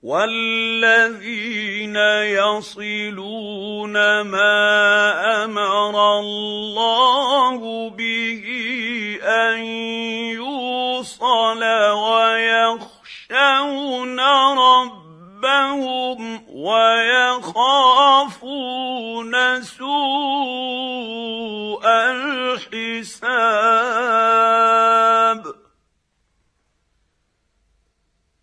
والذين يصلون ما امر الله به ان يوصل ويخشون ربهم ويخافون سوء الحساب.